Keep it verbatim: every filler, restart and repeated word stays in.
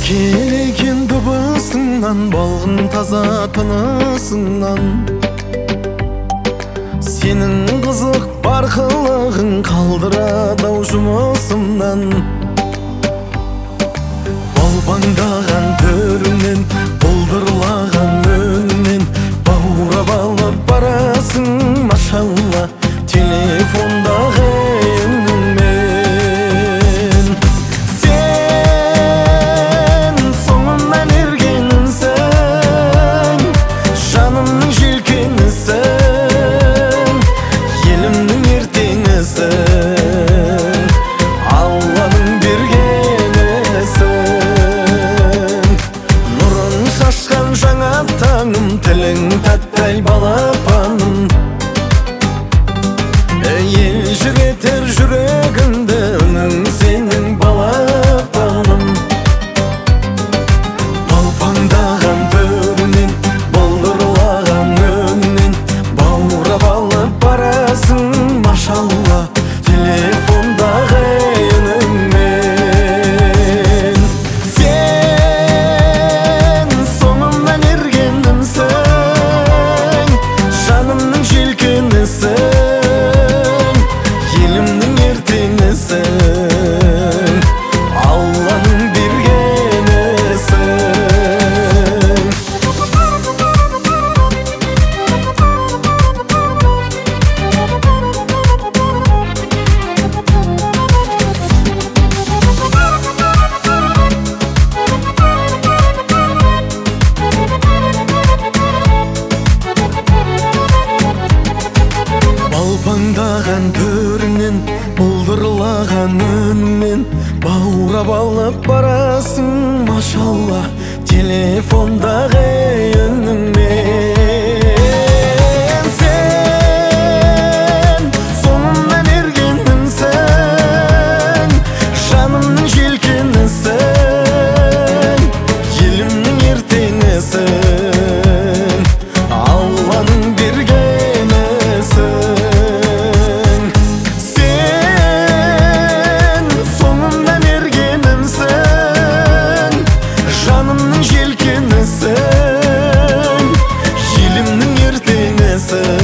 Келеген дыбысыңнан, балғын таза тынысыңнан, сенің қызық барқылығың қалдырады ау жұмысымнан. Балбаңдаған төріңнен, бұлдырлаған үнінен баурап алып барасың, машалла, телефондағы үніңмен. Сен соңымнан ергенімсің, жанымның желкенісің, елімнің ертеңісің, Алланың бергенісің. Нұрын шашқан жаңа таңым, тілің тәтті балапаным, елжіретер жүрегімді үнің сенің балапаным. Балпаңдаған бөрінен, бұлдырлаған үнінен баурап алып барасың, машалла, телефондағы үніңмен. Сен соңымнан ергенімсің, жанымның желкенісің, елімнің ертеңісің, Алланың бергенісің. Балпаңдаған төріңнен, бұлдырлаған үнінен баурап алып барасың, машалла, телефондағы үніңмен. Сен соңымнан ергенімсің, жанымның желкенісің, елімнің ертеңісің, Алланың бергенісің. Сен соңымнан ергенімсің, жанымның желкенісің, елімнің ертеңісің.